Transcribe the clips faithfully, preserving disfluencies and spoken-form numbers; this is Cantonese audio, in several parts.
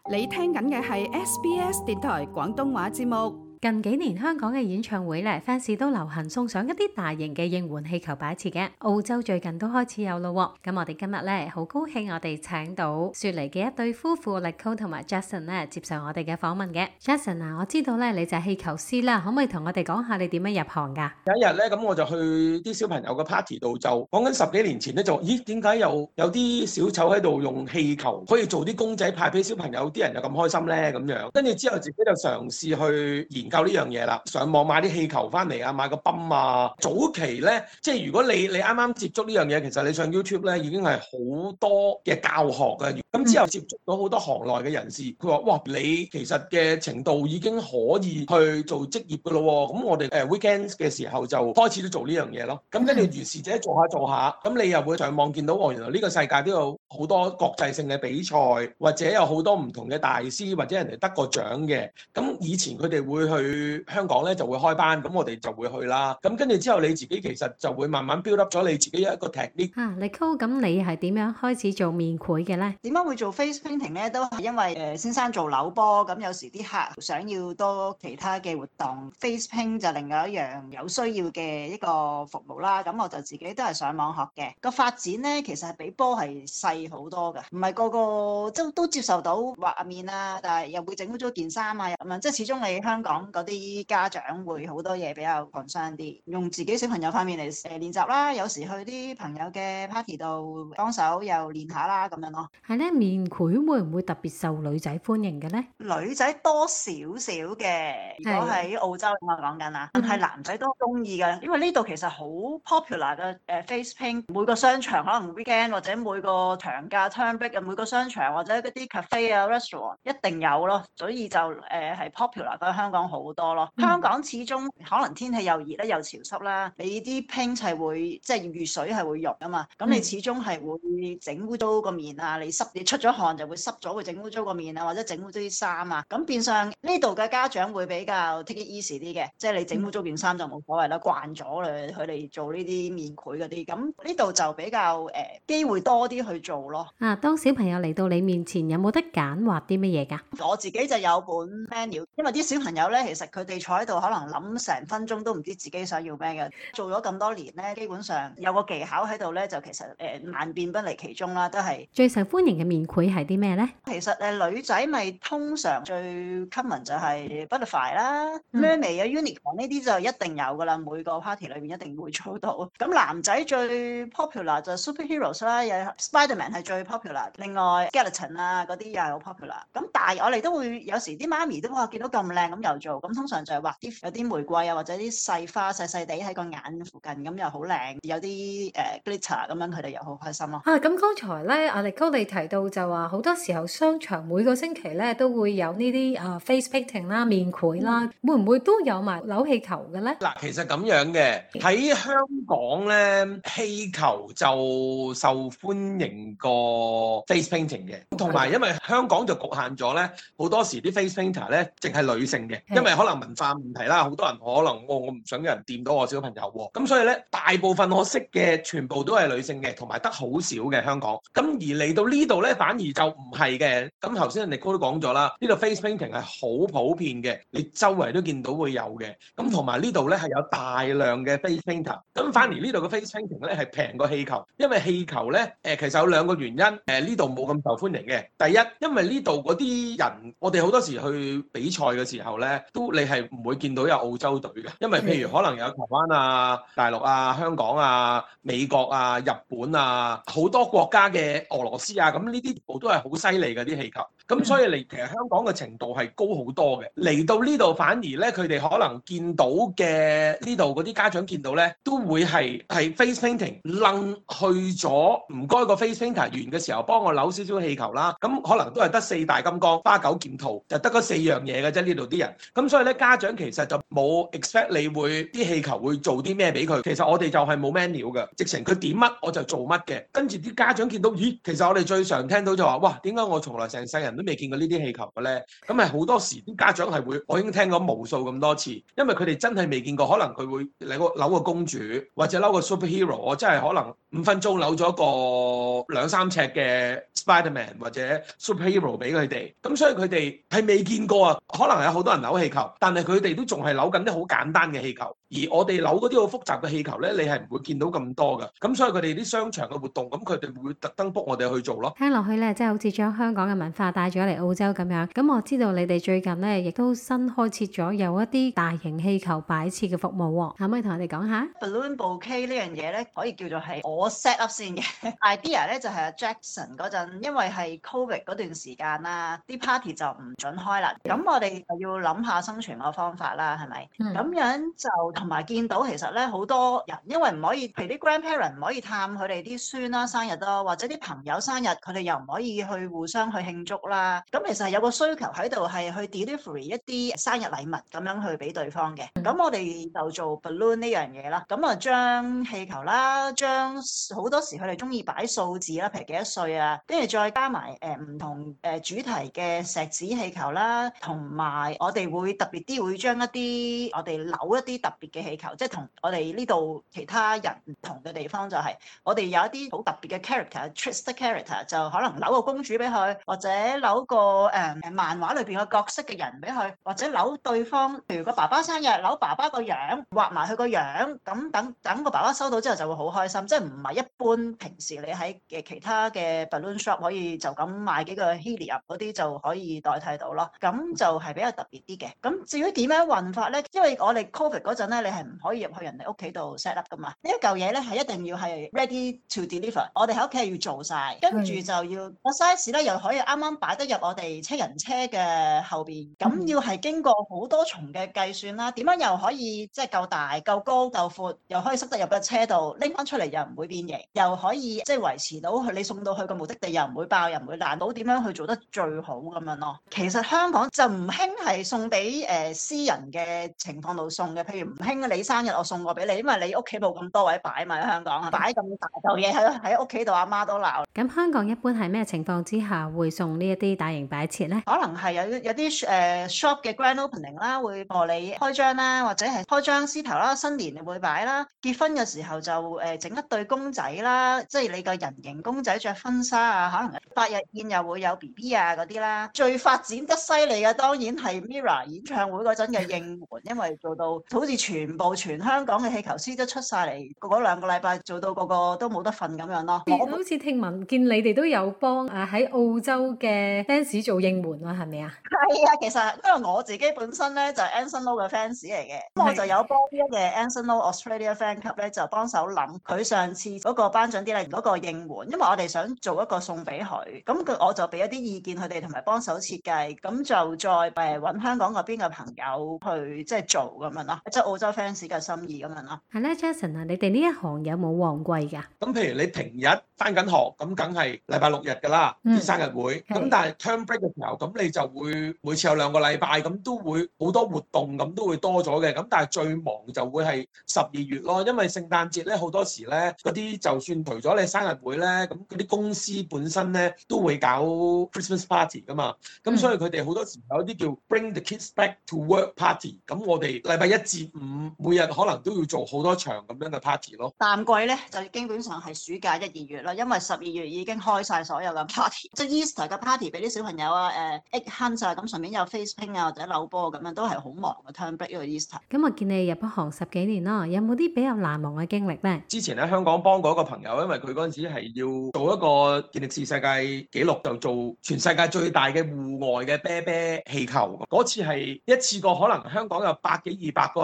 你聽緊嘅係 S B S 電台廣東話節目。 近幾年香港嘅演唱會咧 fans 都流行送上一啲大型嘅應援氣球擺設嘅。澳洲最近都開始有咯。咁我哋今日咧好高興，我哋請到雪梨嘅一對夫婦 Nicole 同埋 Jackson 咧接受我哋嘅訪問嘅。Jackson 啊，我知道咧你就係氣球師啦，可唔可以同我哋講下你點樣入行㗎？ 有一日咧，咁我就去啲小朋友嘅 party 度，就講緊十幾年前咧，就咦點解有有啲小丑喺度用氣球可以做啲公仔派俾小朋友，啲人又咁開心咧咁樣。跟住之後自己就嘗試去研究呢樣嘢啦，上網買啲氣球翻嚟啊，買個泵啊。早期咧，即係如果你你啱啱接觸呢樣嘢，其實你上 YouTube 咧已經係好多嘅教學嘅。咁之後接觸到好多行內嘅人士，佢話：哇，你其實嘅程度已經可以去做職業㗎咯喎。咁我哋誒 weekends 嘅時候就開始都做呢樣嘢咯。咁跟住如是者做下做下，咁你又會上網見到哦，原來呢個世界都有好多國際性嘅比賽，或者有好多唔同嘅大師，或者人哋得過獎嘅。咁以前佢哋會去香港咧就會開班，咁我哋就會去啦。咁跟住之後你自己其實就會慢慢 build up 咗你自己一個 technique。 啊 Nicole，咁你係點樣開始做面繪嘅咧？ 點解會做 face painting 咧？都係因為誒、呃、先生做扭波，咁有時啲客想要多其他嘅活動 ，face paint 就另外一樣有需要嘅一個服務啦。咁我就自己都係上網學嘅。個發展咧其實係比波係細好多㗎，唔係個個都都接受到畫面啊，但係又會整污咗件衫啊咁樣。即係始終你香港嗰啲家長會好多嘢比較 concern 啲，用自己小朋友塊面嚟誒練習啦。有時去啲朋友嘅 party 度幫手又練下啦咁樣咯。 係咧，面繪會唔會特別受女仔歡迎嘅咧？ 女仔多少少嘅，如果喺澳洲我講緊啊，係男仔都中意嘅，因為呢度其實好 popular 嘅誒 face paint，每個商場可能 weekend 或者每個長假 term break 啊，每個商場或者嗰啲 cafe 啊 restaurant 一定有咯，所以就誒係、呃、popular 喺香港好多咯。香港始終可能天氣又熱咧又潮濕啦，你啲 paint 係會即係遇水係會溶啊嘛，咁你始終係會整污糟個面啊，你濕你出咗汗就會濕咗，會整污糟個面啊，或者整污糟啲衫啊，咁變相呢度嘅家長會比較 take it easy 啲嘅，即係你整污糟件衫就冇所謂啦，慣咗啦，佢哋做呢啲面繪嗰啲，咁呢度就比較誒、呃、機會多啲去做咯。 啊，當小朋友嚟到你面前，有冇得揀畫啲乜嘢㗎？ 我自己就有本 menu，因為啲小朋友咧，其實佢哋坐喺度可能諗成分鐘都唔知自己想要咩嘅。做咗咁多年咧，基本上有個技巧喺度咧，就其實誒、呃、萬變不離其宗啦，都係最受歡迎嘅面繪係啲咩咧？ 其實誒、呃、女仔咪通常最 common 就係 butterfly 啦、mermaid 啊、unicorn 呢啲就一定有噶啦，每個 party 裏面一定會做到。咁男仔最 popular 就 superheroes 啦，有 Spiderman 係最 popular，另外 skeleton 啊嗰啲又係好 popular。咁但係我哋都會有時啲媽咪都話見到咁靚咁又做，咁通常就係畫啲有啲玫瑰啊或者啲細花細細地喺個眼附近咁又好靚，有啲誒、uh, glitter 咁樣佢哋又好開心咯。 啊，咁剛才咧，阿 Nicole你提到就話好多時候商場每個星期咧都會有呢啲啊 face painting 啦、面繪啦，嗯、會唔會都有埋扭氣球嘅咧？ 嗱，其實咁樣嘅喺香港咧，氣球就受歡迎過 face painting 嘅，同埋因為香港就局限咗咧，好多時啲 face painter 咧淨係女性嘅，因為可能文化問題啦，好多人可能我我唔想有人掂到我小朋友喎，咁所以咧大部分我識嘅全部都係女性嘅，同埋得好少嘅香港。咁而嚟到呢度咧，反而就唔係嘅。咁頭先人哋都講咗啦，呢度 face painting 係好普遍嘅，你周圍都見到會有嘅。咁同埋呢度咧係有大量嘅 face painter。咁反而呢度嘅 face painting 咧係平過氣球，因為氣球咧誒、呃、其實有兩個原因。誒呢度冇咁受歡迎嘅。第一，因為呢度嗰啲人，我哋好多時去比賽嘅時候咧，都你係唔會見到有澳洲隊嘅，因為譬如可能有台灣啊、大陸啊、香港啊、美國啊、日本啊，好多國家嘅俄羅斯啊，咁呢啲全部都係好犀利嘅啲氣球。咁所以嚟其實香港嘅程度係高好多嘅。嚟到呢度反而咧，佢哋可能見到嘅呢度嗰啲家長見到咧，都會係係 face painting 愣去咗，唔該個 face painter 完嘅時候幫我扭少少氣球啦。咁可能都係得四大金剛、花九劍圖，就得嗰四樣嘢嘅啫。呢度啲人咁咁所以咧家長其實就冇 expect 你會啲氣球會做啲咩俾佢。其實我哋就係冇 menu 嘅，直情佢點乜我就做乜嘅。跟住啲家長見到，咦，其實我哋最常聽到就話，哇，點解我從來成世人都未見過呢啲氣球嘅咧？咁係好多時啲家長係會，我已經聽過無數咁多次，因為佢哋真係未見過，可能佢會扭個扭個公主，或者扭個 superhero，我真係可能五分鐘扭咗個兩三尺嘅 Spiderman 或者 superhero 俾佢哋。咁所以佢哋係未見過啊。可能有好多人扭氣球，但係佢哋都仲係扭緊啲好簡單嘅氣球。而我哋扭嗰啲好複雜嘅氣球咧，你係唔會見到咁多㗎。咁所以佢哋啲商場嘅活動，咁佢哋會特登 book 我哋去做咯。 聽落去咧，即係好似將香港嘅文化帶咗嚟澳洲咁樣。咁我知道你哋最近咧，亦都新開設咗有一啲大型氣球擺設嘅服務喎。可唔可以同我哋講下 Balloon Bouquet 呢樣嘢咧，可以叫做係我 set up 先嘅 idea 咧，就係阿 Jackson 嗰陣，因為係 Covid 嗰段時間啦，啲 party 就唔準開啦。咁我哋就要諗下生存嘅方法啦，係咪？咁、嗯、樣就同埋見到其實咧，好多人因為唔可以，譬如啲 grandparent 唔可以探佢哋啲孫啦生日咯，或者啲朋友生日佢哋又唔可以去互相去慶祝啦。咁其實係有個需求喺度，係去 delivery 一啲生日禮物咁樣去俾對方嘅。咁、嗯、我哋就做 balloon 呢樣嘢啦。咁啊將氣球啦，將好多時佢哋中意擺數字啦，譬如幾多歲啊，跟住再加埋誒唔同誒主題嘅石子氣球啦，同埋我哋會特別啲會將一啲我哋扭一啲特別嘅氣球，即係同我哋呢度其他人唔同嘅地方就係、是、我哋有一啲好特別嘅 character，twist character 就可能扭個公主俾佢，或者扭個誒、嗯、漫畫裏邊嘅角色嘅人俾佢，或者扭對方，譬如個爸爸生日扭爸爸個樣，畫埋佢個樣，咁等等個爸爸收到之後就會好開心，即係唔係一般平時你喺嘅其他嘅 balloon shop 可以就咁買幾個 helium 嗰啲就可以代替到咯，咁就係比較特別啲嘅。咁至於點樣運法咧？因為我哋 covid 嗰陣咧，你係唔可以入去人哋屋企度 set up 噶嘛。呢一嚿嘢咧係一定要係 ready to deliver，我哋喺屋企係要做晒，跟住就要個 size 咧又可以啱啱擺得入我哋車人車嘅後邊，咁要係經過好多重嘅計算啦。點樣又可以即係夠大、夠高、夠闊，又可以塞得入個車度，拎翻出嚟又唔會變形，又可以即係維持到佢你送到去個目的地又唔會爆，又唔會爛到，點樣去做得最好咁樣咯。其實香港就唔興係送俾誒、呃、私人嘅情況度送嘅，譬如唔興你生日我送過俾你，因為你屋企冇咁多位擺嘛，喺香港擺咁大嚿嘢喺喺屋企度，阿媽都鬧。 咁香港一般係咩情況之下會送呢一啲大型擺設咧？ 可能係有有啲誒、呃、shop 嘅 grand opening 啦，會幫你開張啦，或者係開張獅頭啦，新年你會擺啦，結婚嘅時候就誒整、呃、一對公仔啦，即係你個人形公仔着婚紗啊，可能百日宴又會有 B B 啊嗰啲啦。最發展得犀利嘅當然係 Mirror 演唱會嗰陣嘅應援，因為做到好似全部全香港嘅氣球師都出晒嚟，嗰兩個禮拜做到個個都冇得瞓咁樣咯。 我好似聽聞見你哋都有幫啊喺澳洲嘅 fans 做應援啊，係咪啊？ 係啊，其實因為我自己本身咧就係 Anson Lo 嘅 fans 嚟嘅，咁我就有幫呢一個 Anson Lo Australia Fan Club 咧就幫手諗佢上次嗰個頒獎典禮嗰個應援，因為我哋想做一個送俾佢，咁佢我就俾一啲意見佢哋同埋幫手設計，咁就再誒揾香港嗰邊嘅朋友去即係做咁樣咯，即係澳洲 fans 嘅心意咁樣咯。 係咧 Jason 啊，你哋呢一行有冇旺季㗎？ 咁譬如你平日返緊學，咁梗係禮拜六日㗎啦，啲、嗯、生日會。咁是但係 term break 嘅時候，咁你就會每次有兩個禮拜，咁都會好多活動，咁都會多咗嘅。咁但係最忙就會係十二月咯，因為聖誕節咧好多時咧嗰啲就算除咗你生日會咧，咁嗰啲公司本身咧都會搞 Christmas party 㗎嘛。咁、嗯、所以佢哋好多時有啲叫 Bring the kids back to work party。咁我哋禮拜一至五每日可能都要做好多場咁樣嘅 party 咯。 淡季咧就基本上係暑假一二月啦，因為十二月已經開晒所有嘅 party，即係 Easter 嘅 party 俾啲小朋友啊，誒 egg hunt 啊，咁順便有 face paint 啊或者扭波咁樣都係好忙嘅 term break 呢個 Easter。 咁我見你入咗行十幾年啦，有冇啲比較難忘嘅經歷咧？ 之前喺香港幫過一個朋友，因為佢嗰陣時係要做一個健力士世界紀錄，就做全世界最大嘅戶外嘅啤啤氣球。嗰次係一次過可能香港有百幾二百個人一齊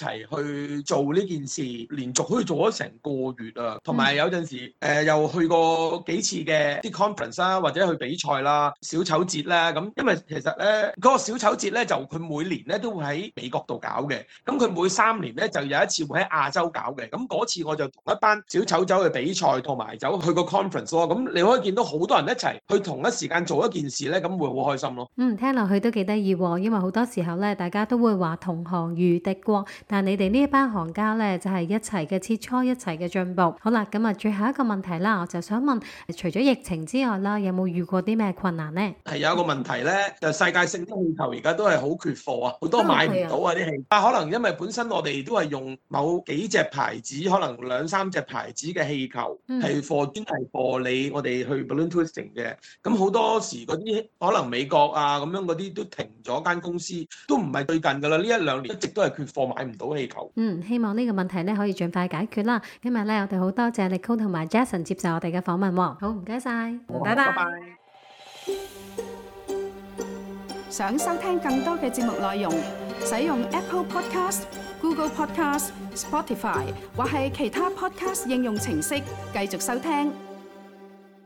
齊去做呢件事，連續可以做咗成個月啊，同埋有陣時誒、呃、又去過幾次嘅啲 conference 啦，或者去比賽啦、小丑節啦，咁因為其實咧嗰、嗰個小丑節咧就佢每年咧都會喺美國度搞嘅，咁佢每三年咧就有一次會喺亞洲搞嘅，咁嗰次我就同一班小丑走去比賽，同埋走去個 conference 咯，咁你可以見到好多人一齊去同一時間做一件事咧，咁會好開心咯。 嗯，聽落去都幾得意喎，因為好多時候咧，大家都會話同行如敵國，但係你哋呢一班行家咧就係一齊嘅切磋，一齊嘅進步。好啦，咁啊，最後一個問題啦，我就想問，除咗疫情之外啦，有冇遇過啲咩困難呢？ 係有一個問題咧，就世界性啲氣球而家都係好缺貨啊，好多買唔到啊啲氣。啊，可能因為本身我哋都係用某幾隻牌子，可能兩三隻牌子嘅氣球係貨專係貨你我哋去 balloon twisting 嘅。咁好多時嗰啲可能美國啊咁樣嗰啲都停咗間公司，都唔係最近㗎啦。呢一兩年一直都係缺貨，買唔到氣球。 嗯，希望呢個問題咧可以盡快解決啦。今日咧我哋好多謝 Nicole 同埋 Jason 接受我哋嘅訪問喎。好，唔該晒，拜拜。 想收聽更多嘅節目內容，使用 Apple Podcast、Google Podcast、Spotify 或係其他 Podcast 應用程式繼續收聽。